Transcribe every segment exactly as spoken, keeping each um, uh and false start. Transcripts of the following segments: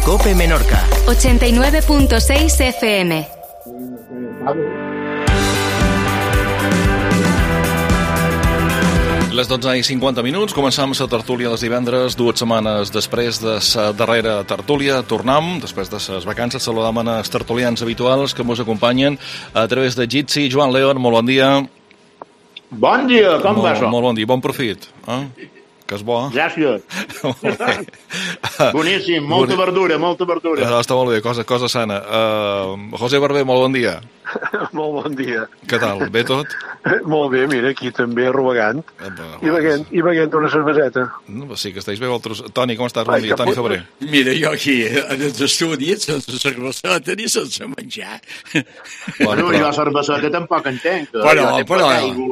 COPE Menorca. ochenta y nueve punto seis F M. Les dotze i cinquanta minuts, començam la tertúlia dels divendres, dues setmanes després de la darrera tertúlia. Tornam, després de les vacances, saludam els tertulians habituals que ens acompanyen a través de Jitsi. Joan León, molt bon dia. Bon dia, com va això? Molt bon dia, bon profit. Eh? Que és bo. Gràcies. Boníssim, molta Boni... verdura, molta verdura. Uh, està molt bé, cosa, cosa sana. Uh, José Barber, molt bon dia. Molt bon dia. Què tal, bé tot? Molt bé, mira, aquí també robegant. Eh, I veient, i veient una cerveseta. No, sí que estàs bé, vosaltres. Toni, com estàs? Bon dia, Toni Febrer. Mira, jo aquí, en els estudis, sense cerveseta ni sense menjar. Bueno, però... jo cerveseta tampoc entenc. Però, però...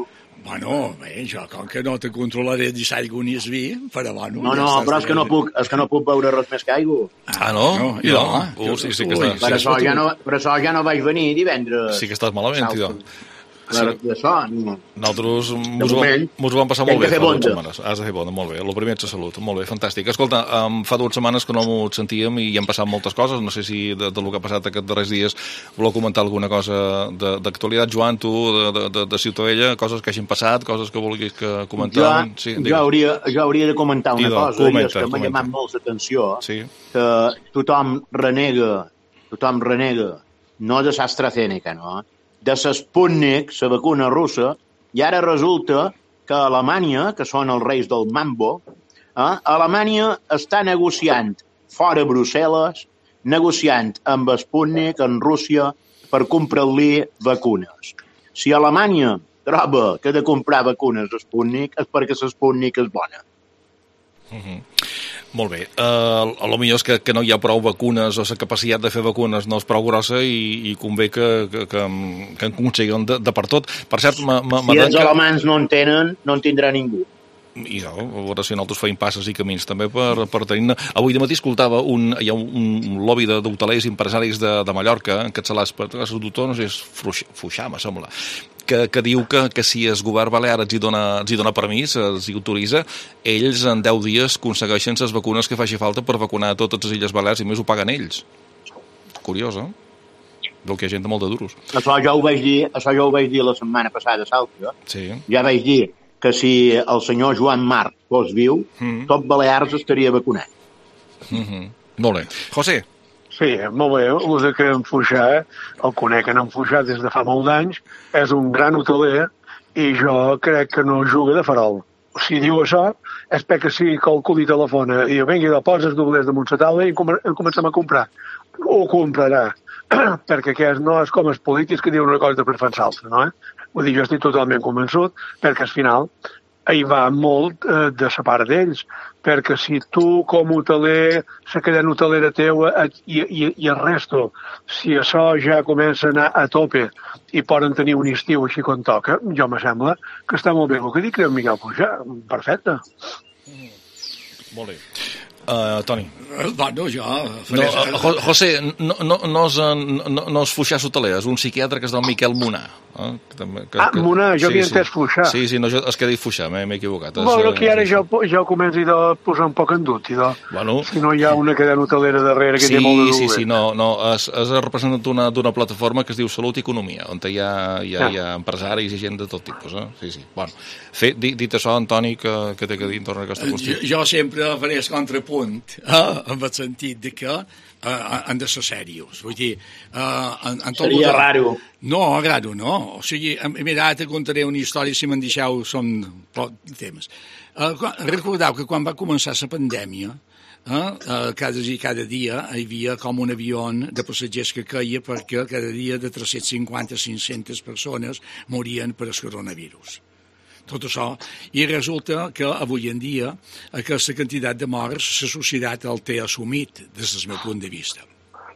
Bueno, bé, jo com que no te controlaré ni s'aigua ni es vi, però bueno... No, no, però és que no, puc, és que no puc beure res més que aigua. Ah, no? no I no? Uh, sí, sí que Ui, estàs... Per, això ja no, per això ja no vaig venir divendres. Sí que estàs malament, tio. Sí. D'això, no. Nosaltres mos ho, mos ho vam passar molt bé fa dues setmanes. Has de fer bona, molt bé. El primer és la salut, molt bé, fantàstic. Escolta, um, fa dues setmanes que no m'ho sentíem i hi han passat moltes coses. No sé si de, de lo que ha passat aquests darrers dies voleu comentar alguna cosa d'actualitat. Joan, tu, de, de, de, de Ciutadella, coses que hagin passat, coses que vulguis que comentar. Jo, sí, jo, hauria, jo hauria de comentar una Idò, cosa, comenta, i és que m'ha llamat molt l'atenció, sí. Que tothom renega, tothom renega, no de l'AstraZeneca, no?, de l'Sputnik, la vacuna russa, i ara resulta que Alemanya, que són els reis del mambo, eh, Alemanya està negociant fora Brussel·les, negociant amb Sputnik, en Rússia, per comprar-li vacunes. Si Alemanya troba que ha de comprar vacunes a Sputnik, és perquè la Sputnik és bona. Mm-hmm. Molt bé. Uh, a lo millor és que, que no hi ha prou vacunes o la capacitat de fer vacunes no és prou grossa i, i convé que, que, que, que en aconseguin de, de per tot. Per cert, si els alemans no en tenen, no en tindrà ningú. I no, a veure si nosaltres feim passes i camins també per, per tenir-ne. Avui de matí escoltava un, hi ha un, un lobby d'hotelers i empresaris de, de Mallorca, en encapçalats per el doctor, no sé, és Fuixà, me sembla, que, que diu que, que si el govern balear els hi dona, els hi dona permís, els hi autoritza, ells en deu dies aconsegueixen les vacunes que faci falta per vacunar totes les Illes Balears i més ho paguen ells. Curiós, eh? Veu que hi ha gent de molt de duros. Això ja ho vaig dir, això ja ho vaig dir la setmana passada, Sàlvia. Sí. Ja vaig dir que si el senyor Joan Marc fos viu, mm. tot Balears estaria vacunat. Mm-hmm. Molt bé. José. Sí, molt bé. El que en Fuixà, el conec en Fuixà des de fa molt d'anys, és un gran hoteler i jo crec que no juga de farol. Si diu això, és perquè si calculi telefona i diu, vinga, poses doblers damunt la taula i comencem a comprar. Ho comprarà, perquè aquest no és com els polítics que diuen una cosa per fer l'altra, no? Eh? Vull dir, jo estic totalment convençut, perquè al final hi va molt eh, de la part d'ells, perquè si tu com a hoteler, la cadena hotelera teua i, i, i el resto, si això ja comença a anar a tope i poden tenir un estiu així com toca, jo me sembla que està molt bé el que dic en Miquel Fuixà, perfecte. Mm. Molt bé. Uh, Toni. Bueno, jo... No, uh, José, no, no, no, és, no, no és Fuixà hoteler, és un psiquiatre que es diu Miquel Munà. Eh? Que, també, que, ah, que... Munà, jo sí, havia sí. entès Fuixà. Sí, sí, no, jo, és que he dit Fuixà, m'he equivocat. Bueno, és, que ara sí, jo, jo començo a posar un poc en dubte, bueno, si no hi ha una cadena hotelera darrere que sí, té molt de sí, sí, no, no, és, és el representant d'una, d'una plataforma que es diu Salut i Economia, on hi ha, hi ha, ah. hi ha empresaris i gent de tot tipus. Eh? Sí, sí. Bueno, Fe, dit, dit això, Antoni, que, que té que dir entorn a aquesta qüestió. Jo, jo sempre faré el contrapunt, eh? En el sentit de que uh, han de ser serios. Vull dir, uh, en, en tot seria de... raro. No, raro, no. O sigui, mira, ara te contaré una història, si me'n deixeu, són temps. Uh, recordeu que quan va començar la pandèmia, eh, uh, cada, cada dia hi havia com un avió de passatgers que caia perquè cada dia de tres-cents cinquanta a cinc-centes persones morien per el coronavirus. Tot això, i resulta que avui en dia aquesta quantitat de morts la societat el té assumit des del meu punt de vista.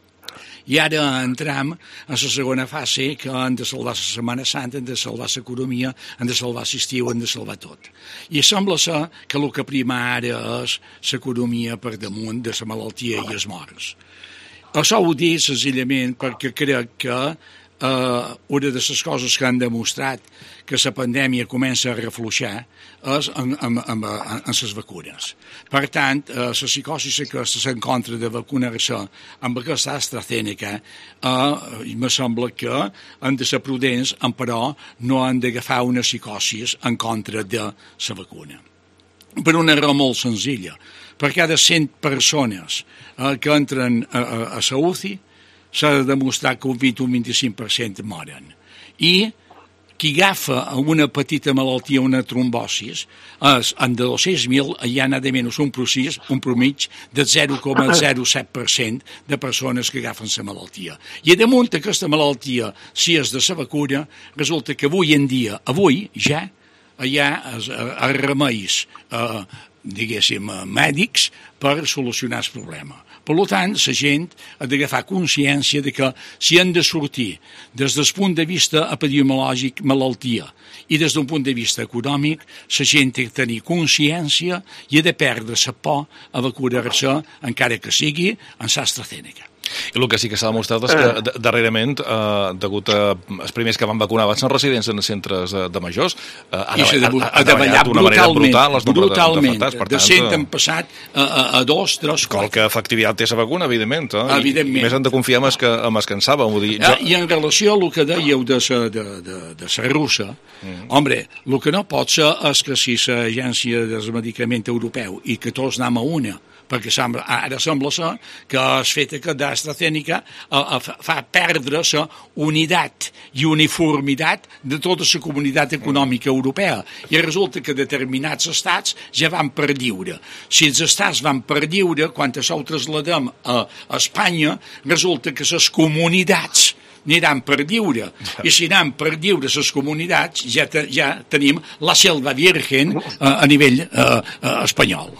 I ara entrem a la segona fase que han de salvar la Setmana Santa, han de salvar l'economia, han de salvar l'estiu, han de salvar tot. I sembla ser que el que prima ara és l'economia per damunt de la malaltia i els morts. Això ho dic senzillament perquè crec que uh, una de les coses que han demostrat que la pandèmia comença a refluixar és en, en, en, en les vacunes. Per tant, uh, la psicosi que s'encontra de vacunar-se amb aquesta AstraZeneca, uh, me sembla que han de ser prudents, però no han d'agafar una psicosi en contra de la vacuna. Per una raó molt senzilla. Per cada cent persones eh, que entren a, a, a la U C I s'ha de demostrar que un vint o un vint-i-cinc per cent moren. I qui agafa una petita malaltia, una trombosis, és, en de dos-cents mil hi ha nada menys un procés, un promig de zero coma zero set per cent de persones que agafen la malaltia. I a damunt aquesta malaltia, si és de la vacuna, resulta que avui en dia, avui ja, hi ha els remeis, eh, diguéssim, mèdics per solucionar el problema. Per tant, la gent ha d'agafar consciència de que si han de sortir des del punt de vista epidemiològic malaltia i des d'un punt de vista econòmic, la gent té de tenir consciència i ha de perdre la por a vacunar-se, encara que sigui en l'AstraZeneca. I el que sí que s'ha demostrat és que darrerament, eh, degut a els primers que van vacunar van ser residents en centres de, de majors, eh, ha, I ha, ha, ha davallat d'una manera brutal els nombres brutalment, d'afectats. de cent han passat a, a, a dos, tres, quatre. Qualque efectivitat té la vacuna, evidentment. Eh? Evidentment. I més han de confiar en els que, en els que en saben. Vull dir, jo... I en relació a el que dèieu de la de, de, de sa russa, mm. home, el que no pot ser és que si l'Agència del Medicament Europeu i que tots anem a una, perquè sembla, ara sembla ser que el fet que d'AstraZeneca fa perdre la unitat i uniformitat de tota la comunitat econòmica europea. I resulta que determinats estats ja van per lliure. Si els estats van per lliure, quan això ho trasladem a Espanya, resulta que les comunitats aniran per lliure. I si anem per lliure les comunitats, ja, te, ja tenim la selva virgen a, a nivell uh, uh, espanyol.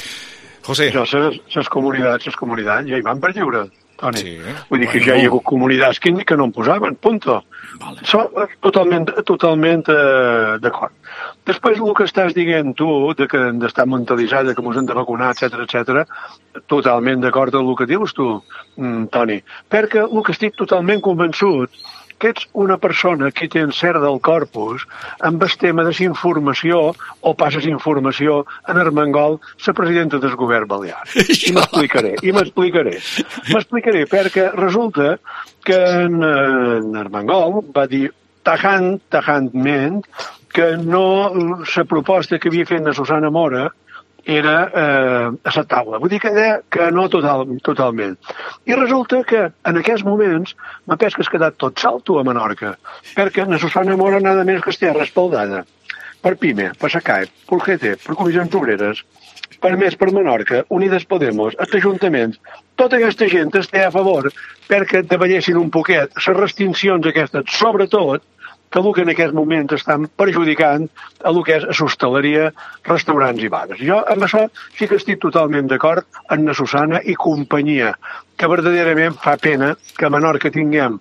José. Jo, les comunitats, les comunitats ja hi van per lliure, Toni. Sí. Vull dir que bueno. ja hi ha hagut comunitats que, que no en posaven, punto. Vale. So, totalment totalment eh, d'acord. Després, el que estàs dient tu, de que hem d'estar mentalitzats, que ens hem de vacunar, etcètera, etcètera, totalment d'acord amb el que dius tu, mm, Toni. Perquè el que estic totalment convençut que ets una persona que té encert del corpus amb el tema de la informació o passes informació en Armengol, la presidenta del govern balear. I m'explicaré, i m'explicaré. M'explicaré perquè resulta que en, en Armengol va dir tajant, tajantment que no la proposta que havia fet la Susana Mora era eh, acceptable. Vull dir que deia que no total, totalment. I resulta que en aquests moments m'ha pes que has quedat tot salto a Menorca, perquè la Susana Mora nada més que estigui respaldada per PIME, per SACAE, per G T, per Comissions Obreres, per més per Menorca, Unides Podemos, els ajuntaments, tota aquesta gent està a favor perquè davallessin un poquet les restriccions aquestes, sobretot que el que en aquest moment estan perjudicant a el que és hostaleria, restaurants i bares. Jo amb això sí que estic totalment d'acord amb la Susana i companyia, que verdaderament fa pena que a Menorca tinguem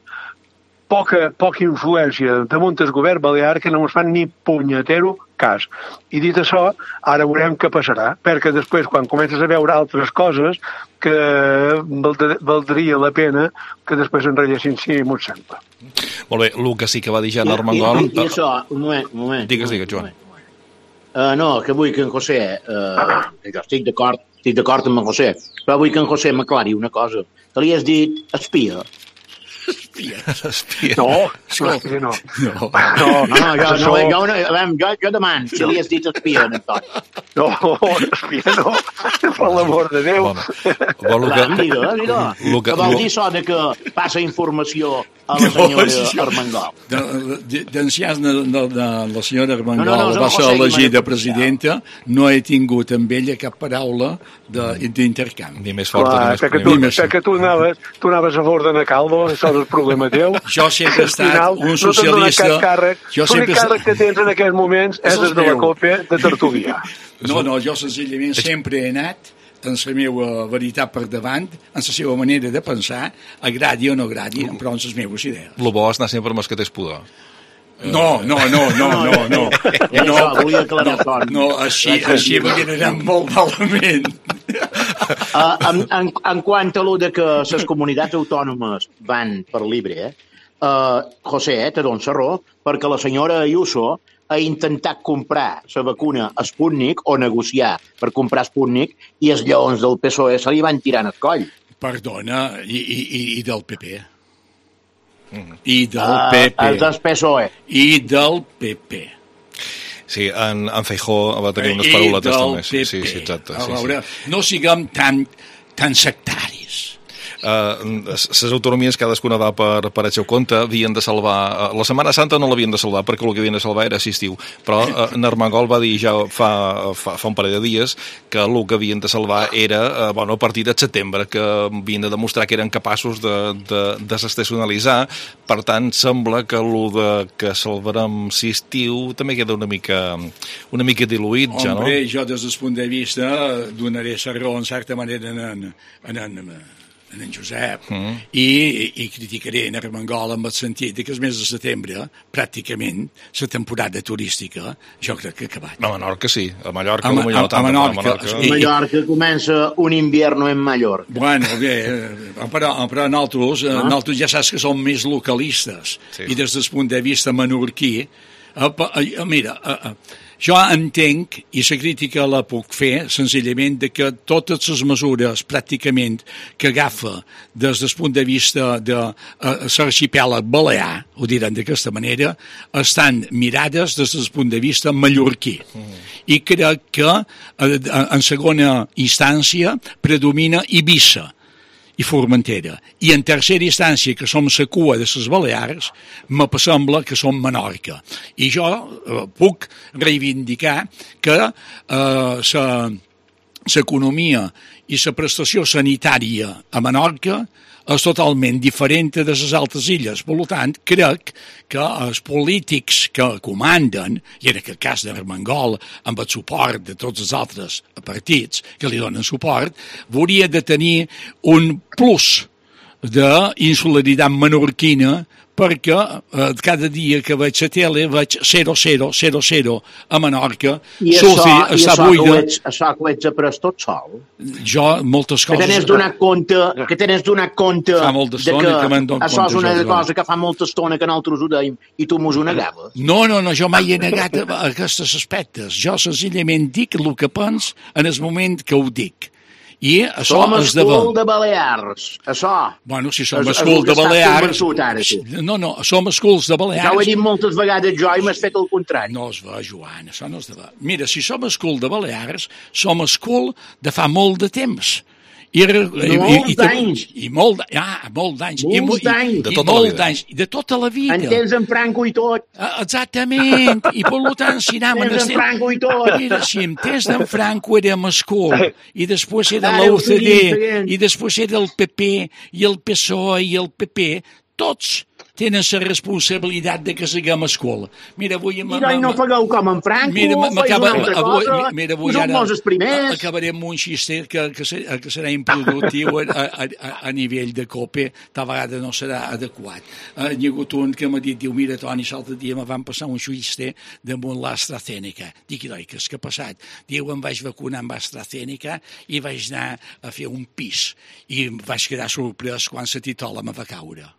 poca, poca influència damunt el govern balear que no ens fan ni punyetero cas. I dit això, ara veurem què passarà, perquè després, quan comences a veure altres coses, que valdria la pena que després enrellessin si m'ho sembla. Molt bé, el que sí que va dir ja en Armengol... I, i, i això, un moment, un moment. Digues, digues, Joan. Uh, no, que vull que en José, uh, jo estic d'acord, estic d'acord amb en José, però vull que en José m'aclari una cosa. Que li has dit espia. Espia. Espia. No, espia no. No. No, No, no, jo, no, això- jo, jo, jo, jo demano si li has dit espia, en Antoni. No, espia no, per l'amor de Déu. Bueno, vol Clar, que... digue, digue. Lo que- Que vol lo- dir això de que passa informació a la No, senyora sí, sí. Armengol. D'enciats de, de, de la senyora Armengol No, no, no, és el va ser José elegida Guimarães. presidenta, no he tingut amb ella cap paraula de- d'intercanvi. Ni més forta Clar, ni més perquè tu, punyent. Dime, sí. perquè tu anaves, tu anaves a favor de Calvo, això és el problema teu. Jo sempre he Al estat final, un No t'han donat socialista. cap càrrec. Jo sempre L'únic he càrrec que tens en aquests moments és És el el de la meu. còpia de Tertulià. No, no, jo senzillament sempre he anat en la meva veritat per davant, en la seva manera de pensar, agradi o no agradi, però en les meves idees. El bo és anar sempre amb els que tens pudor. No, no, no, no, no, no. Ja No, això, volia aclarir el no, Toni. no, així, així m'agradaran molt malament. Uh, en, en, en quant a lo de que les comunitats autònomes van per libre, eh, uh, José, eh, te dono la raó, perquè la senyora Ayuso ha intentat comprar la vacuna Sputnik o negociar per comprar Sputnik i els lleons del P S O E se li van tirant el coll. Perdona, i, i, i del P P. Mm. I del uh, P P. Els del P S O E. I del P P. Sí, en, en Feijó va tenir unes parauletes també. Sí, sí, sí, exacte. A sí, veure, sí. no siguem tan, tan sectaris. Les uh, autonomies cadascuna va per, per el seu compte, havien de salvar... Uh, la Setmana Santa no l'havien de salvar perquè el que havien de salvar era assistiu, però uh, Armengol va dir ja fa, fa, fa un parell de dies que el que havien de salvar era uh, bueno, a partir de setembre, que havien de demostrar que eren capaços de, de desestacionalitzar. Per tant, sembla que el de que salvarem assistiu també queda una mica, una mica diluït, ja, no? Hombre, jo des del punt de vista donaré la raó en certa manera en en, en, en en en Josep, mm. i, i criticaré en Armengol amb el sentit que el mes de setembre, pràcticament, la temporada turística, jo crec que ha acabat. A Menorca sí, a Mallorca a, a, a, a, a Menorca. A Mallorca, i, Mallorca comença un invierno en Mallorca. Bueno, bé, però, però nosaltres, ah. nosaltres ja saps que som més localistes, sí. I des del punt de vista menorquí, eh, eh, mira, eh, eh, jo entenc, i la crítica la puc fer, senzillament, de que totes les mesures, pràcticament, que agafa des del punt de vista de uh, l'arxipèlag balear, ho diran d'aquesta manera, estan mirades des del punt de vista mallorquí. Mm. I crec que, uh, en segona instància, predomina Eivissa i Formentera. I en tercera instància, que som la cua de les Balears, me sembla que som Menorca. I jo eh, puc reivindicar que eh, l'economia i la prestació sanitària a Menorca és totalment diferent de les altres illes. Per tant, crec que els polítics que comanden, i en aquest cas d'Armengol, amb el suport de tots els altres partits que li donen suport, hauria de tenir un plus d'insularitat menorquina, perquè eh, cada dia que veig la tele veig zero zero zero zero a Menorca. I Sofi, això, i això, buida. que ho ets, això que ho ets après tot sol. Jo, moltes coses... Que tenés donat compte, que tenés donat compte fa molt d'estona que, que me'n dono això és una compte, cosa que fa molta estona que nosaltres ho dèiem i tu mos ho negaves. No, no, no, jo mai he negat aquests aspectes. Jo senzillament dic el que pens en el moment que ho dic. I això som és de... escul de Balears, això. Bueno, si som escul de Balears... No, no, som esculs de Balears... Ja ho he dit moltes vegades jo i m'has fet el contrari. No es va, Joan, això no es de... Mira, si som escul de Balears, som escul de fa molt de temps. I, i, molts i, d'anys. I molt, ah, molt d'anys. Molts d'anys. De tota la vida. De tota la vida. En temps en Franco i tot. Exactament. I per tant, si anem... Temps en Franco i tot. Mira, si en temps d'en Franco érem escol, i després era l'U C D, i després era el P P, i el P S O E, i el P P, tots tenen la responsabilitat de que siguem escola. Mira, avui... I no, no pagueu com en Franco, mira, feis una altra avui, cosa, mira, avui som molts els primers. Acabarem amb un xiste que, que, que serà improductiu a, a, a nivell de cope, tal vegada no serà adequat. Uh, hi ha hagut un que m'ha dit, diu, mira, Toni, l'altre dia me van passar un xiste damunt l'AstraZeneca. Dic, doi, què és que ha passat? Diu, em vaig vacunar amb AstraZeneca i vaig anar a fer un pis. I em vaig quedar sorprès quan la titola me va caure.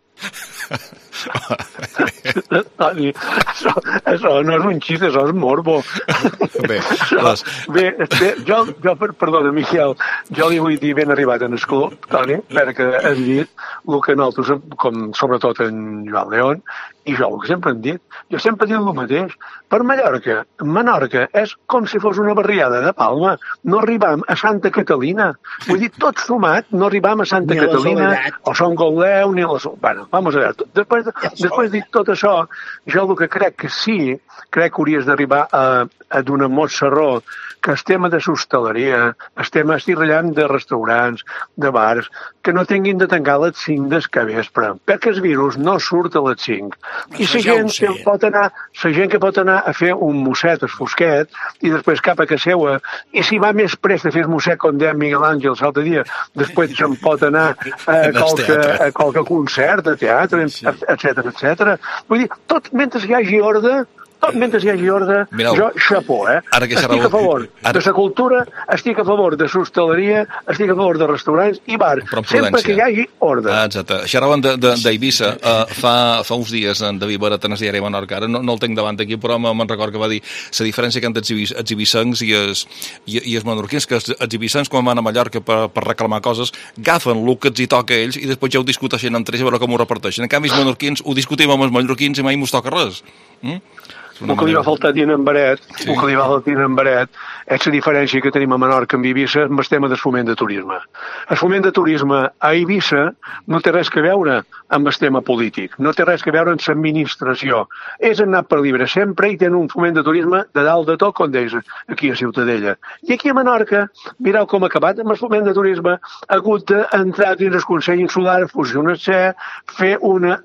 Toni, això, això no és un xiste, això és morbo. Bé, les... bé, bé jo, jo, perdona, Miquel, jo li vull dir ben arribat en escó, Toni, perquè hem dit el que nosaltres, com sobretot en Joan León, i jo el que sempre hem dit, jo sempre he dit el mateix, per Mallorca, Menorca és com si fos una barriada de Palma, no arribam a Santa Catalina, vull dir, tot sumat, no arribam a Santa Catalina, o Son Goldeu, ni a la... Bueno, vamos a veure, després, després de dit tot això, jo el que crec que sí, crec que hauries d'arribar a, a donar molt serró que el tema de l'hostaleria, el tema estic rellant de restaurants, de bars, que no tinguin de tancar a les cinc del capvespre, perquè el virus no surt a les cinc. I la gent que pot anar, la gent que pot anar a fer un mosset, el fosquet, i després cap a casa seva, i si va més prest a fer el mosset, com deia Miguel Àngel l'altre dia, després se'n pot anar a qualque, a qualque concert, a teatre, etcètera, etcètera. Vull dir, tot mentre hi hagi ordre, mentre hi hagi ordre, Mireu, jo xapó, eh? Ara que estic a favor ara... de la cultura, estic a favor de l'hostaleria, estic a favor de restaurants i bars, sempre que hi hagi ordre. Ah, exacte. Xerraven d'Eivissa. Uh, fa, fa uns dies en David Baratanès i a Menorca, ara no, no el tinc davant aquí, però me'n record que va dir la diferència que entre els eivissencs i els, i, i els menorquins, que els, els eivissencs quan van a Mallorca per, per reclamar coses, agafen el que els hi toca a ells i després ja ho discuteixen entre ells a veure com ho reparteixen. En canvi, els menorquins ho discutim amb els mallorquins i mai mos toca res. Mm? El que li va faltar dir en Baret, sí. el que li va faltar dir en Baret és la diferència que tenim a Menorca amb Eivissa amb el tema del foment de turisme. El foment de turisme a Eivissa no té res que veure amb el tema polític, no té res que veure amb l'administració. És anar per llibre sempre i tenen un foment de turisme de dalt de tot, com deies, aquí a Ciutadella. I aquí a Menorca, mireu com ha acabat amb el foment de turisme, ha hagut d'entrar dins el Consell Insular, fusionar-se, fer una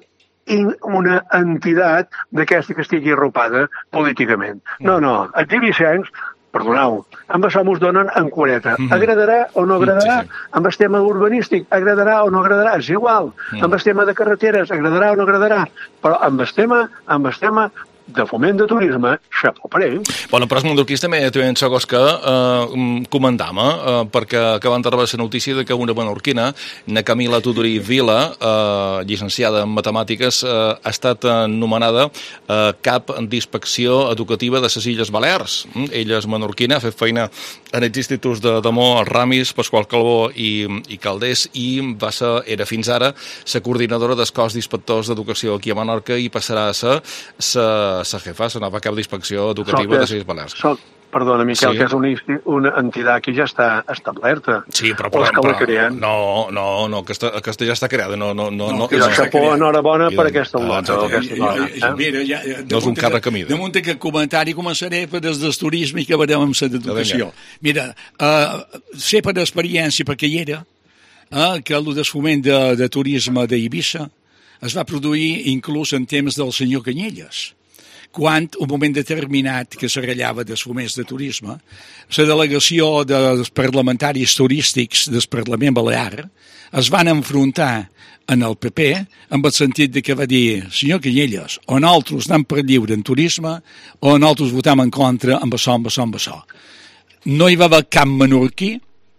una entitat d'aquesta que estigui arropada políticament. No, no, els eivissencs, perdoneu, amb això mos donen en quareta. Agradarà o no agradarà? Amb el tema urbanístic, agradarà o no agradarà? És igual. Amb el tema de carreteres, agradarà o no agradarà? Però amb el tema, amb el tema de foment de turisme, xapó per ells. Bueno, però els menorquins també tenen segons que eh, comandam, eh, perquè acaben de rebre la notícia de que una menorquina, na Camila Tudorí Vila, eh, llicenciada en matemàtiques, eh, ha estat nomenada eh, cap d'inspecció educativa de les Illes Balears. Ella és menorquina, ha fet feina en els instituts de Damó, Ramis, Pasqual Calbó i, i Calders, i va ser, era fins ara la coordinadora del cos d'inspectors d'educació aquí a Menorca i passarà a ser la la jefa, la nova cap d'inspecció educativa de les Illes Balears. Soc, perdona, Miquel, sí. que és una, una entitat que ja està establerta. Sí, però, però, però, però no, no, no, aquesta, aquesta ja està creada. No, no, no, no, no, xapó, enhorabona per aquesta lota. Mira, ja, no és un càrrec a mida. Damunt aquest comentari començaré per des del turisme i acabarem amb la d'educació. Mira, uh, sé per experiència, perquè hi era, uh, que el desfoment de, de turisme d'Eivissa es va produir inclús en temps del senyor Canyelles, quan, un moment determinat que s'arrellava dels foments de turisme, la delegació dels parlamentaris turístics del Parlament Balear es van enfrontar en el P P amb el sentit de que va dir, senyor Canyelles, o nosaltres anem per lliure en turisme o nosaltres votam en contra amb això, amb això, amb això. No hi va haver cap menorquí,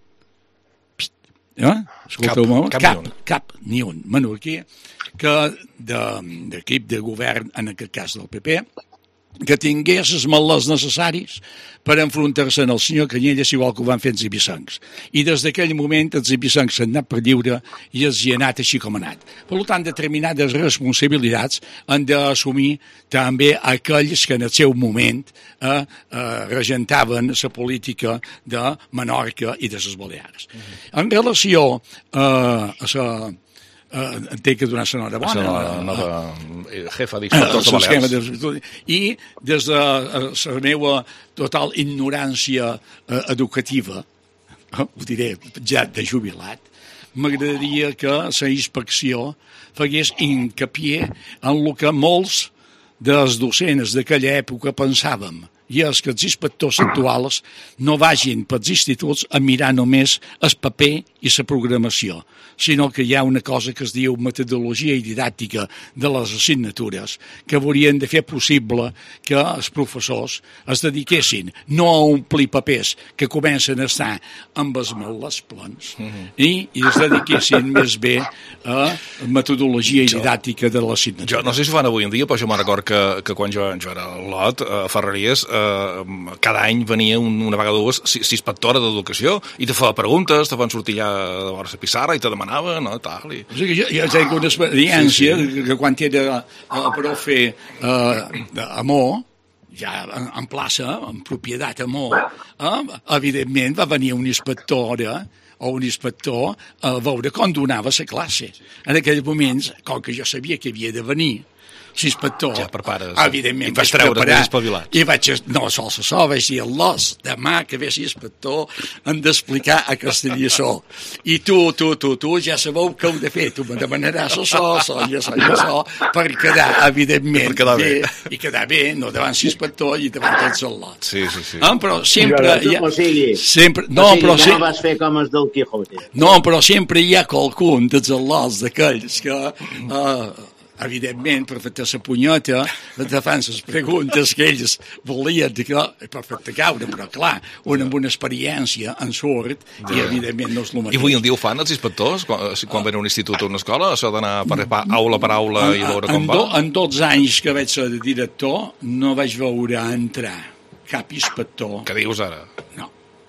eh? Escolteu-me, cap, cap, cap, cap, ni un menorquí, que d'equip de, de govern, en aquest cas del P P, que tingués els malers necessaris per enfrontar-se al senyor Canyelles, igual que ho van fer els eivissencs. I des d'aquell moment els eivissencs s'han anat per lliure i els hi ha anat així com ha anat. Per tant, determinades responsabilitats han d'assumir també aquells que en el seu moment eh, eh, regentaven la política de Menorca i de les Balears. En relació eh, a la Uh, entenc que donar la enhorabona. La nova jefa d'inspectors de Balears. I des de la meva total ignorància uh, educativa, uh, ho diré ja de jubilat, m'agradaria que la inspecció fagués hincapié en el que molts dels docents d'aquella època pensàvem, i és que els inspectors actuals no vagin pels instituts a mirar només el paper i la programació, sinó que hi ha una cosa que es diu metodologia i didàctica de les assignatures que haurien de fer possible que els professors es dediquessin no a omplir papers que comencen a estar amb els malets plens mm-hmm. i, i es dediquessin més bé a metodologia i didàctica de l'assignatura. Jo no sé si ho fan avui en dia, però jo me'n record que, que quan jo, jo era a Lot, a Ferreries, eh, cada any venia un, una vegada o dues inspectora d'educació i te feia preguntes, te fan sortir ja a la pissarra i te demanava, no, tal. I... O sigui, jo, jo tinc una experiència sí, sí. que quan era el profe eh, d'Amor, ja en, en plaça, en propietat Amor, eh, evidentment va venir una inspectora o un inspector a veure com donava la classe. En aquells moments, com que jo sabia que havia de venir, l'inspector, ja prepares, evidentment, i vas treure espavilat. I vaig, no sols això, vaig dir, l'os, demà que ve l'inspector hem d'explicar aquesta lliçó. I tu, tu, tu, tu, ja sabeu què heu de fer. Tu me demanaràs això, això, i això, i això, per quedar, evidentment, per quedar bé. bé. I quedar bé, no davant l'inspector i davant tots els lots. Sí, sí, sí. Ah, però sempre... Hi ha, o sigui, sempre no, o sigui, però, ja no vas fer com els del Quijote. No, però sempre hi ha qualcun dels lots d'aquells que... Uh, evidentment, per fer la punyeta, te fan les preguntes que ells volien per fer-te caure, però clar, un amb una experiència en surt i evidentment no és el mateix. I avui en dia ho fan els inspectors, quan, quan venen a un institut o una escola, això d'anar per, per aula per aula i veure com en, va? do, en tots anys que vaig ser director no vaig veure entrar cap inspector. Què dius ara? No.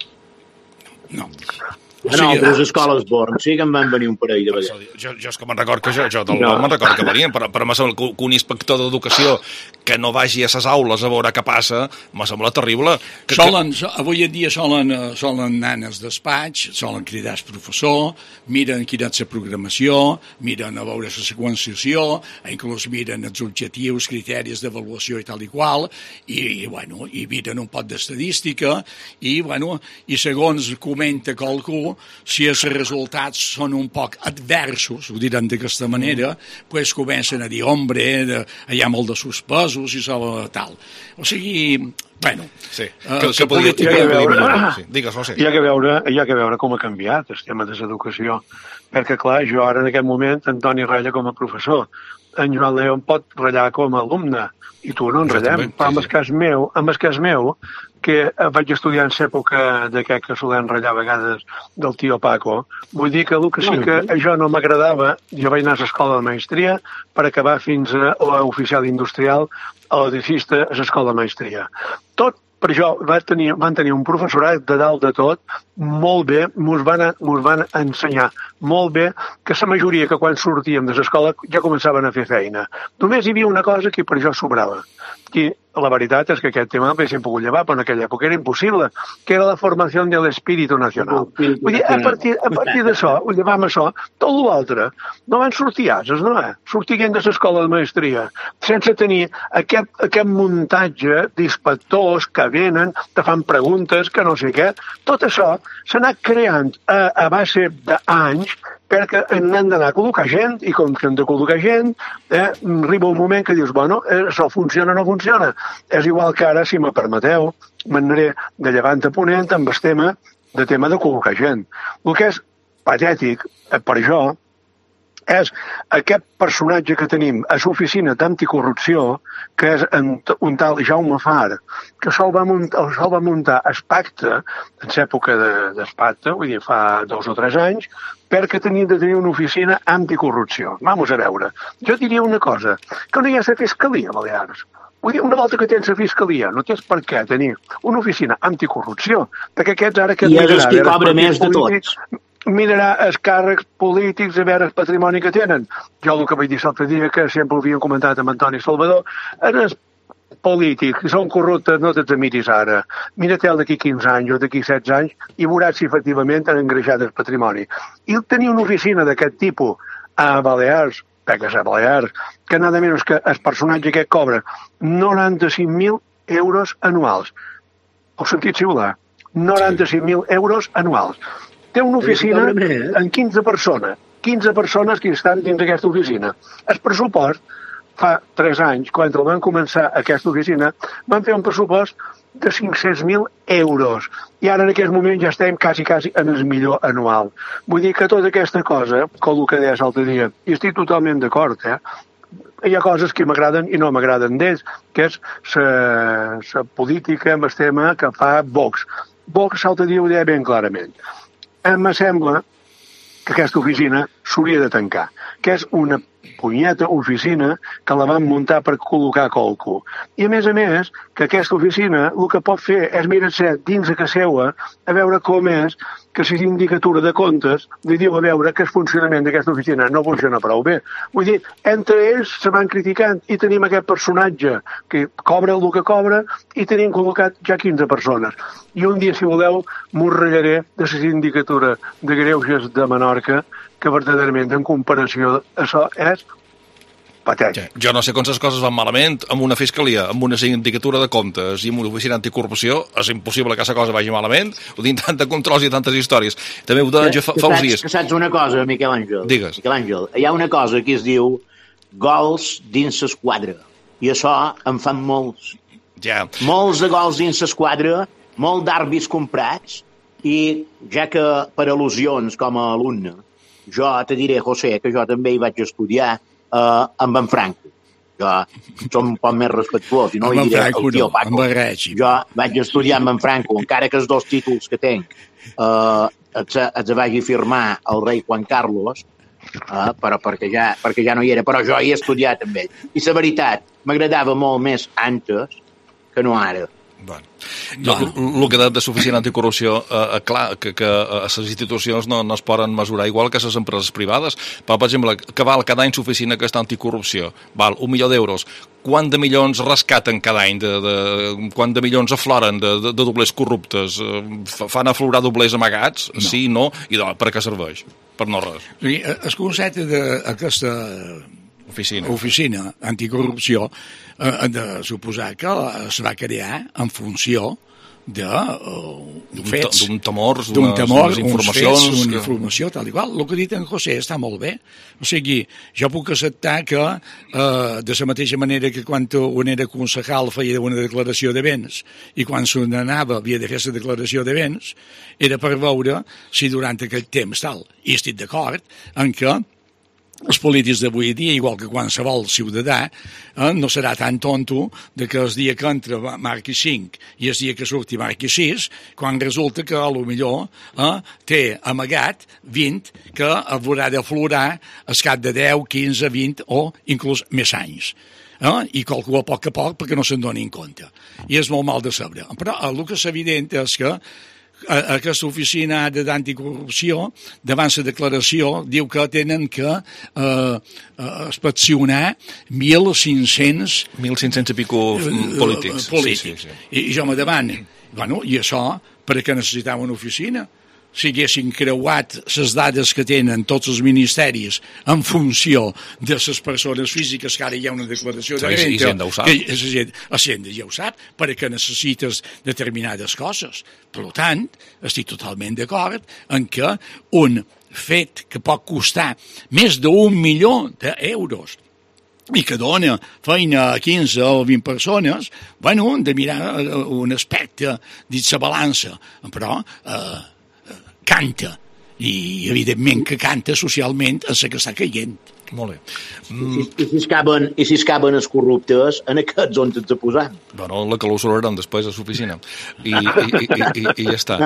No. O sigui, no, altres escoles Born sí que en van venir un parell de vegades. Jo, jo és que me'n record que jo, jo del no. me'n record que venien, però, però m'ha semblat que, que un inspector d'educació que no vagi a ses aules a veure què passa, m'ha semblat terrible. Que, solen, que... Avui en dia solen, solen anar als despatx, solen cridar el professor, miren quina és la programació, miren a veure la seqüenciació, inclús miren els objectius, criteris d'avaluació i tal i qual, i, i, bueno, i miren un pot d'estadística, i, bueno, i segons comenta qualcú, si els resultats són un poc adversos, ho diran d'aquesta manera, mm. pues comencen a dir, hombre, de, hi ha molt de suspesos i això tal. O sigui, bueno... Sí, uh, que, que podria... Hi ha que veure, sí. Digues, José. Hi ha que veure, hi ha que veure com ha canviat el tema de l'educació, perquè, clar, jo ara en aquest moment, Antoni ratlla com a professor, en Joan León pot ratllar com a alumne, i tu no en ratllem, però amb el cas meu, amb el cas meu, que vaig estudiar en l'època d'aquest que solem ratllar a vegades del tio Paco, vull dir que el que sí que a jo no m'agradava, jo vaig anar a l'escola de maestria per acabar fins a l'oficial industrial, a l'edicista, a l'escola de maestria. Tot per això va tenir, van tenir un professorat de dalt de tot, molt bé, mos van, mos van ensenyar molt bé, que la majoria que quan sortíem de l'escola ja començaven a fer feina. Només hi havia una cosa que per jo sobrava, i la veritat és que aquest tema l'haguéssim pogut llevar, però en aquella època era impossible, que era la formació de l'espíritu nacional. Vull dir, a partir, a partir d'això, ho llevam això, tot l'altre, no van sortir ases, no? Eh? Sortien de l'escola de maestria, sense tenir aquest, aquest muntatge d'inspectors que venen, te fan preguntes, que no sé què. Tot això s'ha anat creant a, a base d'anys, perquè n'han d'anar a col·locar gent, i com que hem de col·locar gent, eh, arriba un moment que dius, bueno, eh, això funciona o no funciona. És igual que ara, si me permeteu, m'anaré de llevant a ponent amb el tema de tema de col·locar gent. El que és patètic, eh, per això, és aquest personatge que tenim a l'oficina d'anticorrupció, que és un tal Jaume Far, que se'l va muntar, se'l va muntar el pacte, en l'època d'Espacte, vull dir, fa dos o tres anys, perquè tenien de tenir una oficina anticorrupció. Vamos a veure. Jo diria una cosa, que no hi ha la Fiscalia a Balears. Vull dir, una volta que tens la Fiscalia, no tens per què tenir una oficina anticorrupció, perquè aquests ara... Que I és el que cobra més de tots. Mirarà els càrrecs polítics a veure el patrimoni que tenen. Jo el que vaig dir l'altre dia, que sempre ho havíem comentat amb Antoni Salvador, els polítics, si són corruptes, no te'ls miris ara. Mira-te'l d'aquí quinze anys o d'aquí setze anys i veuràs si efectivament han engreixat el patrimoni. I tenir una oficina d'aquest tipus a Balears, perquè és a Balears, que nada menys que el personatge que cobra noranta-cinc mil euros anuals. Heu sentit xiular? noranta-cinc mil euros anuals. Té una oficina amb quinze persones, quinze persones que estan dins d'aquesta oficina. El pressupost, fa tres anys, quan el van començar aquesta oficina, van fer un pressupost de cinc-cents mil euros. I ara en aquest moment ja estem quasi, quasi en el millor anual. Vull dir que tota aquesta cosa, com el que deies l'altre dia, i estic totalment d'acord, eh? Hi ha coses que m'agraden i no m'agraden d'ells, que és la política amb el tema que fa Vox. Vox l'altre dia ho deia ben clarament. Em sembla que aquesta oficina s'hauria de tancar, que és una punyeta oficina que la van muntar per col·locar qualcú. I a més a més, que aquesta oficina el que pot fer és mirar-se dins a casa seva a veure com és que la sindicatura de comptes li diu a veure que el funcionament d'aquesta oficina no funciona prou bé. Vull dir, entre ells se van criticant i tenim aquest personatge que cobra el que cobra i tenim col·locat ja quinze persones. I un dia, si voleu, m'ho ratllaré de la sindicatura de Greuges de Menorca, que verdaderament en comparació això és patètic. Jo no sé com les coses van malament amb una fiscalia, amb una sindicatura de comptes i amb una oficina anticorrupció. És impossible que aquesta cosa vagi malament. Ho dic tant de controls i tantes històries. També ho deia fa, fa uns dies. Que saps una cosa, Miquel Àngel? Digues. Miquel Àngel, hi ha una cosa que es diu gols dins l'esquadra. I això en fan molts. Ja. Molts de gols dins l'esquadra, molt d'àrbits comprats, i ja que per al·lusions com a alumne, jo te diré, José, que jo també hi vaig estudiar uh, amb en Franco. Jo som un poc més respectuós i no li diré el tio Paco. Jo vaig estudiar amb en Franco, encara que els dos títols que tenc uh, els, els vagi firmar el rei Juan Carlos, uh, però perquè ja, perquè ja no hi era, però jo hi he estudiat amb ell. I la veritat, m'agradava molt més antes que no ara. Bueno. El que de suficient anticorrupció, eh, clar, que, que a les institucions no, no es poden mesurar igual que a les empreses privades, però, per exemple, que val cada any suficient aquesta anticorrupció? Val un milió d'euros. Quant de milions rescaten cada any? De, de, quant de milions afloren de, de, de doblers corruptes? Fan aflorar doblers amagats? No. Sí, no? I doncs, per què serveix? Per no res. El concepte d'aquesta oficina, oficina anticorrupció ha de suposar que es va crear en funció de uh, fets, d'un temor, d'un temor, informacions, uns fets, una que... informació, tal i qual. El que ha dit en José està molt bé. O sigui, jo puc acceptar que uh, de la mateixa manera que quan un era concejal feia una declaració de béns i quan se n'anava havia de fer la declaració de béns, era per veure si durant aquell temps tal. I estic d'acord en que els polítics d'avui dia, igual que qualsevol ciutadà, eh, no serà tan tonto de que el dia que entra marqui cinc i el dia que surti marqui sis, quan resulta que a lo millor eh, té amagat vint que haurà d'aflorar al cap de deu, quinze, vint o inclús més anys. Eh? I calcula a poc a poc perquè no se'n donin compte. I és molt mal de saber. Però el que és evident és que aquesta oficina d'anticorrupció, davant la declaració, diu que tenen que eh, inspeccionar mil cinc-cents... mil cinc-cents i pico polítics. polítics. Sí, sí, sí. I jo me demano, bueno, i això, per què necessitava una oficina? Si haguessin creuat les dades que tenen tots els ministeris en funció de les persones físiques, que ara hi ha una declaració de renta, i Hisenda ho sap. Que Hisenda ja ho sap, perquè necessites determinades coses. Per tant, estic totalment d'acord en que un fet que pot costar més d'un milió d'euros i que dona feina a quinze o vint persones, bueno, hem de mirar un aspecte dins la balança, però eh, canta, i evidentment que canta socialment en la que està caient. Molt bé. Mm. I, i, si caben, I si es caben els corruptes, en aquests on ens posant? Bueno, la clausuraran després a l'oficina. I, i, i, i, i ja està.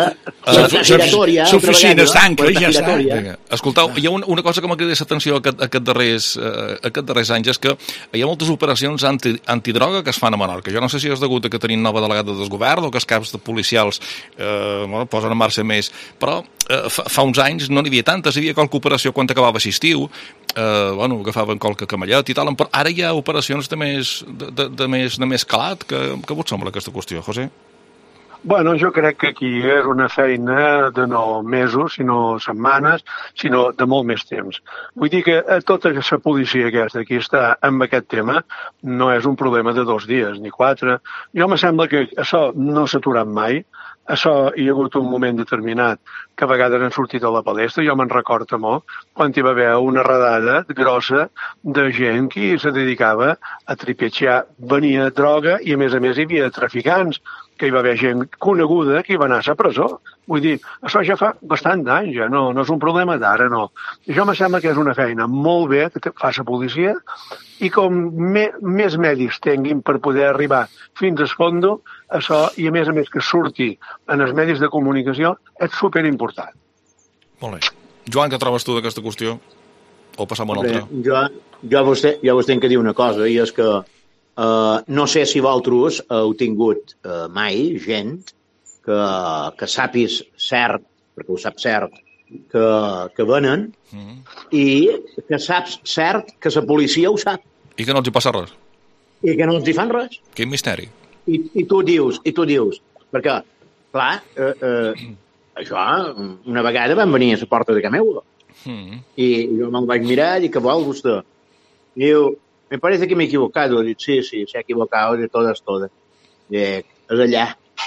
L'oficina es tanca i ja està. Vinga. Escoltau, hi ha una, una cosa que m'ha cridat l'atenció aquest, aquest, darrers, uh, aquest darrers anys, és que hi ha moltes operacions anti, antidroga que es fan a Menorca. Jo no sé si és degut a que tenim nova delegada del govern o que els caps de policials uh, bueno, posen en marxa més, però uh, fa, fa uns anys no n'hi havia tantes, hi havia qualque operació quan acabava l'estiu, eh, bueno, agafaven qualque camellet i tal, però ara hi ha operacions de més, de, de, de més, de més calat. Que, que vos sembla aquesta qüestió, José? Bueno, jo crec que aquí és una feina de no mesos, sinó setmanes, sinó de molt més temps. Vull dir que tota aquesta policia aquesta que està amb aquest tema no és un problema de dos dies, ni quatre. Jo me sembla que això no s'ha aturat mai. Això hi ha hagut un moment determinat que a vegades han sortit a la palestra, jo me'n recordo molt, quan hi va haver una redada grossa de gent que se dedicava a tripetxar, venia droga i a més a més hi havia traficants, que hi va haver gent coneguda que hi va anar a la presó. Vull dir, això ja fa bastant d'anys, ja no, no és un problema d'ara, no. I això me sembla que és una feina molt bé que fa la policia i com me, més medis tinguin per poder arribar fins al fondo, això, i a més a més que surti en els medis de comunicació, és superimportant. Molt bé. Joan, què trobes tu d'aquesta qüestió? O passam a una altra? Jo, jo, vostè, jo vos tinc que dir una cosa, i és que Uh, no sé si vosaltres heu tingut uh, mai gent que, que sapis cert, perquè ho sap cert, que, que venen, mm. i que saps cert que la policia ho sap. I que no els hi passa res. I que no els hi fan res. Quin misteri. I, i tu dius, i tu dius, perquè, clar, uh, uh, això, una vegada van venir a la porta de Cameuga, mm. i jo me'n vaig mirar i dic, què vol vostè? I diu, me parece que me he equivocado. Dic, sí, sí, se ha equivocado de todas, todas. Dic, és allà.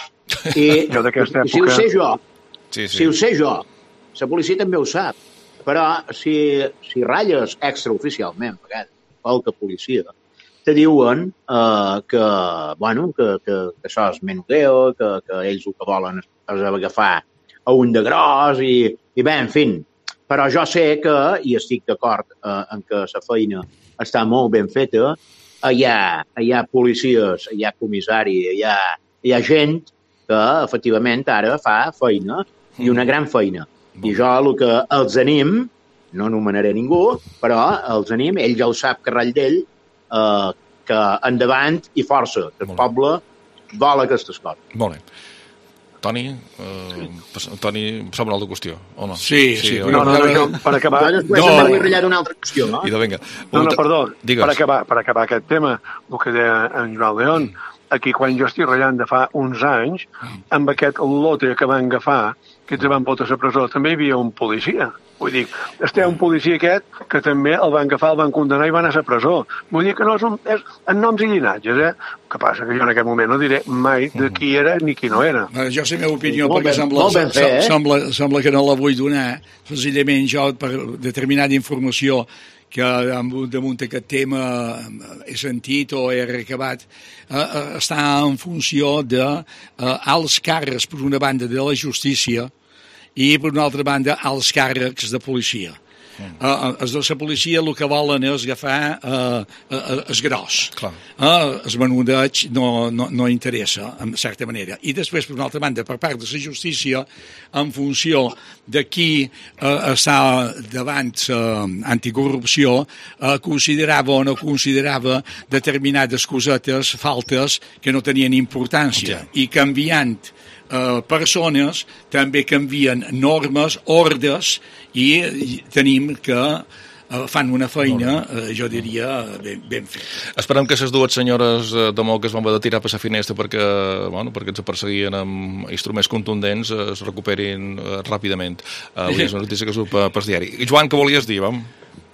I jo d'aquesta època... si ho sé jo, sí, sí. si ho sé jo, la policia també ho sap, però si, si ratlles extraoficialment, a vegades, qualque policia, te diuen uh, que, bueno, que, que, que això és menudeo, que, que ells el que volen és agafar a un de gros, i, i bé, en fi, però jo sé que, i estic d'acord eh, en que la feina està molt ben feta, hi ha, hi ha policies, hi ha comissari, hi ha, hi ha gent que efectivament ara fa feina, i una gran feina. I jo el que els anim, no anomenaré ningú, però els anim, ell ja ho sap que ratll d'ell, eh, que endavant i força, que el poble vol aquestes coses. Molt bé. Toni, eh, Toni, em sembla una altra qüestió, o no? Sí, sí. sí no, no, no, jo, per acabar... Jo després no. em vull ratllar d'una altra qüestió, no? I de vinga. No, no, perdó, Digues. per acabar, per acabar aquest tema, el que deia en Joan León, aquí quan jo estic ratllant de fa uns anys, amb aquest lote que van agafar, que ens van portar a la presó, també hi havia un policia. Vull dir, este un policia aquest que també el van agafar, el van condenar i van a la presó. Vull dir que no és, un, és en noms i llinatges, eh? El que passa que jo en aquest moment no diré mai de qui era ni qui no era. Eh, jo sé la meva opinió, molt perquè ben, sembla, ben fer, eh? sembla, sembla que no la vull donar. Senzillament jo, per determinada informació que damunt aquest tema he sentit o he recabat, eh, està en funció de eh, alts càrrecs, per una banda, de la justícia, i, per una altra banda, als càrrecs de policia. Mm. Uh, els de la policia el que volen és agafar uh, uh, el gros. Clar. Uh, el menudeig no, no, no interessa, en certa manera. I després, per una altra banda, per part de la justícia, en funció de qui uh, està davant uh, anticorrupció, uh, considerava o no considerava determinades cosetes, faltes, que no tenien importància. Okay. I canviant Uh, persones també canvien normes, ordres, i, i tenim que uh, fan una feina, uh, jo diria, ben, ben feta. Esperem que les dues senyores de Mou que es van haver de tirar per la finestra perquè, bueno, perquè ens perseguien amb instruments contundents es recuperin uh, ràpidament. Uh, avui és una notícia que surt per, per diari. I Joan, què volies dir, vam?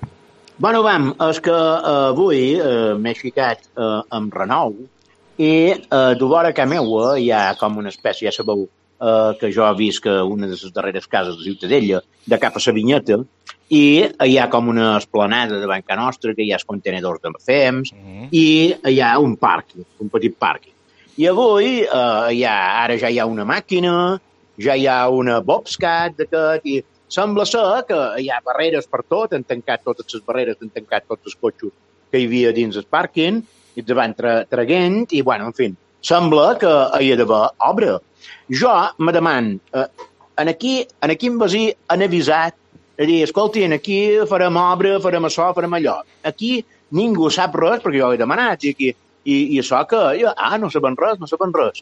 Bueno, vam, és que uh, avui uh, m'he ficat uh, amb renou, i eh, de vora que meua hi ha com una espècie, ja sabeu, eh, que jo he vist que una de les darreres cases de Ciutadella, de cap a la Vinyeta, i hi ha com una esplanada davant ca nostra, que hi ha els contenedors de fems, mm. i hi ha un pàrquing, un petit pàrquing. I avui eh, hi ha, ara ja hi ha una màquina, ja hi ha una bobscat d'aquest, i sembla ser que hi ha barreres per tot, han tancat totes les barreres, han tancat tots els cotxos que hi havia dins el pàrquing, i ens van tra traguent, i, bueno, en fi, sembla que hi ha d'haver obra. Jo me deman, eh, en aquí, en aquí en Basí han avisat, a dir, escolti, aquí farem obra, farem això, farem allò. Aquí ningú sap res, perquè jo ho he demanat, i, aquí, i, i això que, jo, ah, no saben res, no saben res.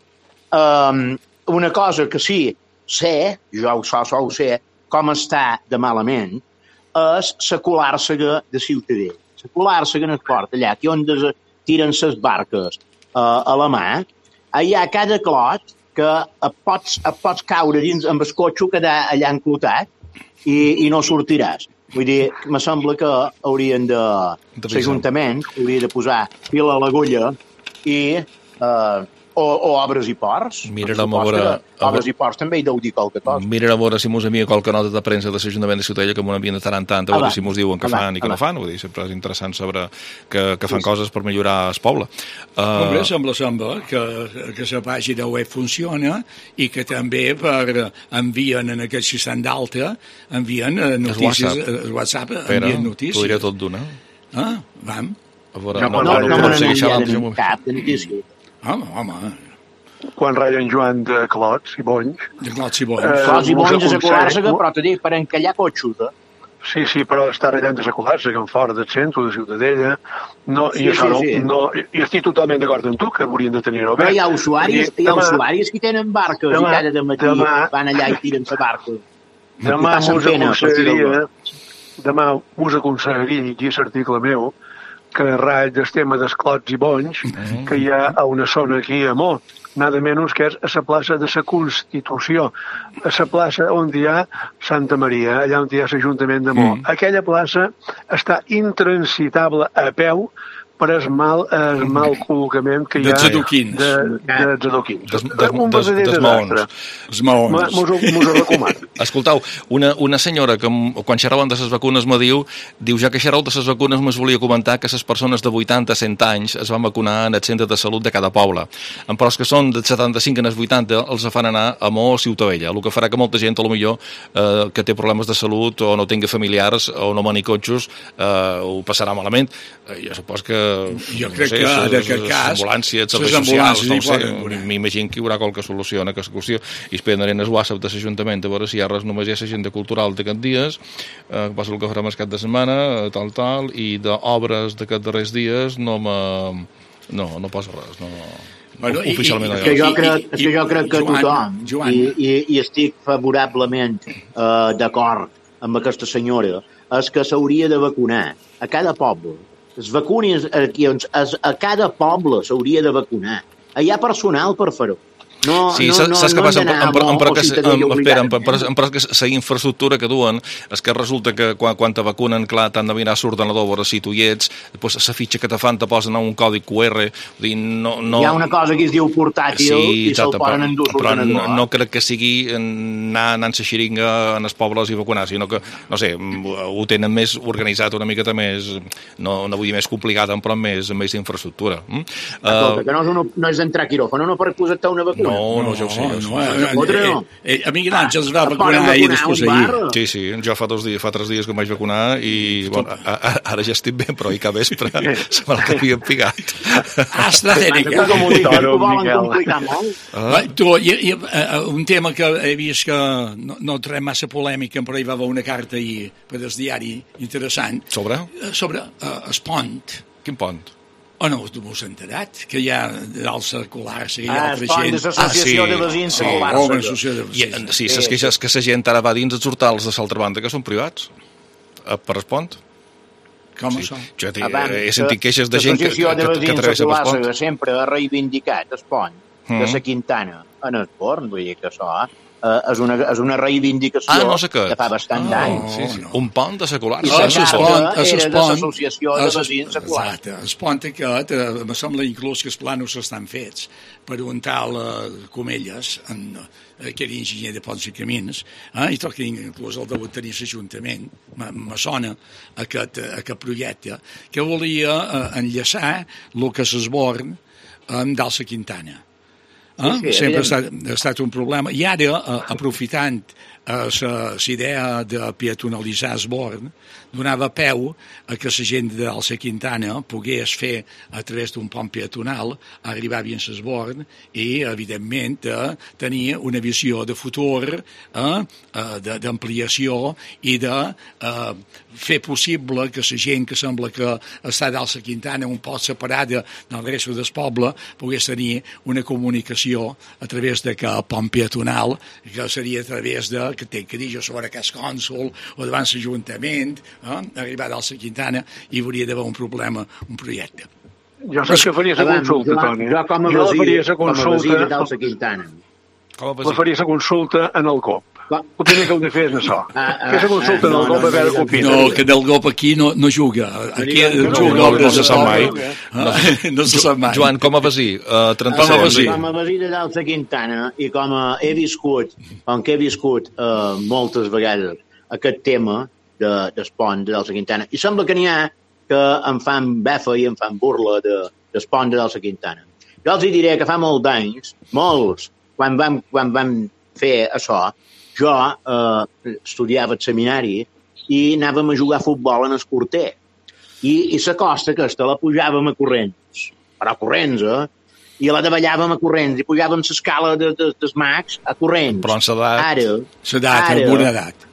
Um, una cosa que sí, sé, jo això, això ho sé, com està de malament, és la colàrsega de Ciutadella. La colàrsega en el port, allà, que on des tiren ses barques uh, a la mà, hi ha cada clot que et pots, et pots caure dins amb el cotxe, quedar allà enclotat i, i no sortiràs. Vull dir, me sembla que haurien de... l'Ajuntament hauria de posar fil a l'agulla i... Uh, o, o obres i ports. Mirarem a veure... Obres i ports també hi deu dir qualque cosa. Mirarem a veure si mos envia qualque nota de premsa de l'Ajuntament de Ciutadella que m'ho envien de tant en tant, a veure si mos diuen que fan i que no fan. Vull dir, sempre és interessant saber que, que fan coses per millorar el poble. Uh... Hombre, sembla, sembla que, que la pàgina web funciona i que també per envien en aquest sistema d'alta, envien notícies, el WhatsApp, envien notícies. T'ho diré tot d'una. Ah, vam. A veure, no, no, no, no, no me n'envien cap de notícia. Home, home. Quan ratllen Joan de clots i bonys... De clots i bonys. Eh, clots i bonys és a Colàrsega, però t'he dit, per encallar cotxos, eh? Sí, sí, però està ratllant de Colàrsega, en fora del centre, de Ciutadella... No, sí, i això sí, sí. No, no, i estic totalment d'acord amb tu, que haurien de tenir-ho bé. Però hi ha usuaris, hi ha demà, usuaris que tenen barques demà, i cada de matí demà, van allà i tiren la barca. Demà m'us aconseguiria... Demà m'us aconseguiria llegir l'article meu que ratll del tema dels clots i bonys mm. que hi ha a una zona aquí a Mó, nada menys que és a la plaça de la Constitució, a la plaça on hi ha Santa Maria, allà on hi ha l'Ajuntament de Mó. Mm. Aquella plaça està intransitable a peu per el mal, el mal col·locament que hi ha de adoquins. de, de, de adoquins. Des, des, un des, verdader des desastre. Els maons. Mos, mos ho recomano. Escoltau, una, una senyora que quan xerraven de les vacunes me diu, diu, ja que xerrau de les vacunes, me's volia comentar que les persones de vuitanta a cent anys es van vacunar en el centre de salut de cada poble. Però els que són de setanta-cinc a vuitanta els fan anar a Mo o Ciutavella, el que farà que molta gent, a lo millor, eh, que té problemes de salut o no tingui familiars o no manicotxos, eh, ho passarà malament. Eh, jo supos que... Jo crec no sé, que ses, en aquest cas... ambulàncies, ses serveis socials, no ho sé, poden... m'imagino que hi haurà qualque solució en aquesta qüestió. I esperaré en el WhatsApp de l'Ajuntament a veure si hi ha res, només hi ha l'agenda cultural d'aquests dies, eh, que passa el que farem el cap de setmana, tal, tal, i d'obres d'aquests darrers dies no me... no, no posa res, no... Bueno, i, oficialment i, és que jo crec, és que jo crec que Joan, tothom, Joan. I, i, i estic favorablement eh, d'acord amb aquesta senyora, és que s'hauria de vacunar a cada poble. Es vacunis aquí, es, a cada poble s'hauria de vacunar. Hi ha personal per fer-ho. No, sí, no, no, saps què no passa? hem d'anar Em, em, a però Mo que, o Ciutadella em, espera, em, obligadament. però, em, però que la infraestructura que duen és que resulta que quan, quan te vacunen, clar, t'han de mirar l'ordenador, veure si tu hi ets, després la fitxa que te fan te posen un codi Q R, vull dir, no... no... Hi ha una cosa que es diu portàtil sí, i se'l exacte, poden endur però, però no, l'ordenador. no crec que sigui anar anant a xeringa en els pobles i vacunar, sinó que, no sé, ho tenen més organitzat una miqueta més, no, no vull dir més complicat, però amb més, amb més infraestructura. Mm? Escolta, uh, que no és, una, no és entrar a quiròfan, no per posar-te una vacuna. No, no, ja ho sé. Ja ho sé. No, no, Fotre, no. eh, eh, a mi Àngels va Ah, vacunar poden ahir vacunar després un ahir. bar. Sí, sí, jo fa, dos dies, fa tres dies que em vaig vacunar i bueno, a, a, ara ja estic bé, però ahir cada vespre se me'l que havia pigat. AstraZeneca. Com ho diuen, Toro, ho volen Miquel. complicar molt. Ah. Tu, i, i, uh, un tema que he vist que no, no treu massa polèmica, però hi va haver una carta ahir per el diari interessant. Sobre? Uh, sobre uh, el pont. Quin pont? O no, tu m'ho has enterat? Que hi ha dalt circulars, que hi ha Ah, altra es pont gent... de l'associació Ah, sí, de veïns sí. seculars. Oh, l'associació de I, veïns. sí, les queixes que la gent ara va dins els hortals de l'altra banda, que són privats, eh, per el pont. Com Sí. això? Jo he, Abans, he sentit queixes de gent que, que, L'associació de que, que veïns travessa per seculars pont. que sempre ha reivindicat el pont de Mm. la Quintana en el pont, vull dir que això eh, és, una, és una reivindicació Ah, no sé què. que fa bastant Ah, d'anys. Sí, sí. no. Un pont de seculars. I Ah, la es carta pont, era es de pont. l'associació de Es- veïns seculars. Exacte, el pont aquest, eh, me sembla inclús que els planos estan fets per un tal eh, Comelles, en, eh, que era enginyer de ponts i camins, eh, i tot que inclús el deu tenir l'Ajuntament, me, me sona aquest, aquest projecte, que volia eh, enllaçar el que s'esborn amb Dalsa Quintana. Eh? Sí, sí, Sempre ha evident. estat, ha estat un problema. I ara, eh, aprofitant eh, la idea de peatonalitzar Esborn, donava peu a que la gent d'Alsa Quintana pogués fer a través d'un pont peatonal arribar fins a Esborn i, evidentment, eh, tenir una visió de futur, eh, eh, d'ampliació i de eh, fer possible que la gent que sembla que està d'Alsa Quintana un poc separada del resto del poble pogués tenir una comunicació a través de que pont peatonal, que seria a través de que té que dir jo sobre cas cònsol o davant l'Ajuntament, eh, arribar d'Alsa Quintana i hauria d'haver un problema, un projecte. Jo sé que faria la Abans, consulta, jo, Toni. jo com a Jo vesí, faria la com a vesí de consulta, Dalsa Quintana. Com a la faria la consulta en el COP. Va. El primer que heu de fer és això. Ah, ah, Fer la consulta ah, en no, el COP no, a veure no, què opina. No, que del Gop aquí no, no juga. Aquí No, no, juga no, el no se sap mai. Ah, No se sap mai. Joan, com a vesí, uh, trenta Com a segons. vesí. Com a vesí de Dalsa Quintana i com a he viscut, com que he viscut eh, moltes vegades aquest tema de, del pont de Dalsa Quintana, i sembla que n'hi ha que em fan befa i em fan burla de, del pont de Dalsa Quintana. Jo els hi diré que fa molts anys, molts, quan vam, quan vam fer això, jo eh, estudiava al seminari i anàvem a jugar a futbol en el Corter. I, i la costa aquesta la pujàvem a corrents, però a corrents, eh? I la davallàvem a corrents, i pujàvem l'escala de, de, dels mags a corrents. Però en s'edat... Ara, S'edat, ara, amb una edat.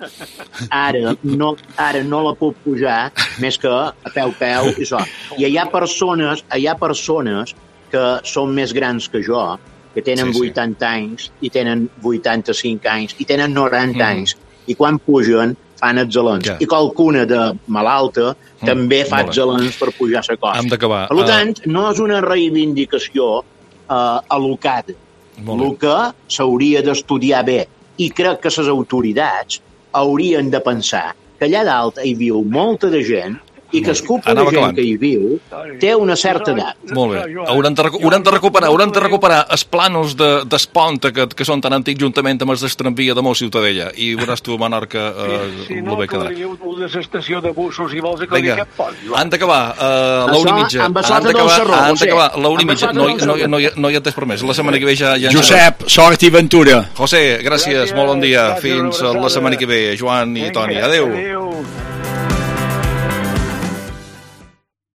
ara, no, ara no la puc pujar més que a peu, peu i això. I hi ha persones, hi ha persones que són més grans que jo, que tenen Sí, sí. vuitanta anys, i tenen vuitanta-cinc anys, i tenen noranta Mm. anys, i quan pugen fan excelents. Ja. I qualcuna de malalta Mm, també fa molt bé. excelents per pujar la costa. Hem d'acabar. Per tant, no és una reivindicació uh, alocada. Molt bé. El que s'hauria d'estudiar bé, i crec que les autoritats haurien de pensar que allà dalt hi viu molta de gent i que el cúpul de gent que hi viu té una certa edat. Molt bé. Hauran de, recu hauran de recuperar, hauran de recuperar els planos d'Esponta, de, que, que són tan antics juntament amb els del tramvia de Mó Ciutadella, i veuràs tu, Menorca, eh, si, si no, bé quedarà. Si no, una estació de bussos i vols acabar aquest pont. Han d'acabar uh, l'una i mitja. Han d'acabar l'una i mitja. No, no, no, no hi ha temps promès. La setmana que ve ja... ja Josep, sort i ventura. José, gràcies, molt bon dia. Fins la setmana que ve, Joan i Toni. Adéu. Adéu.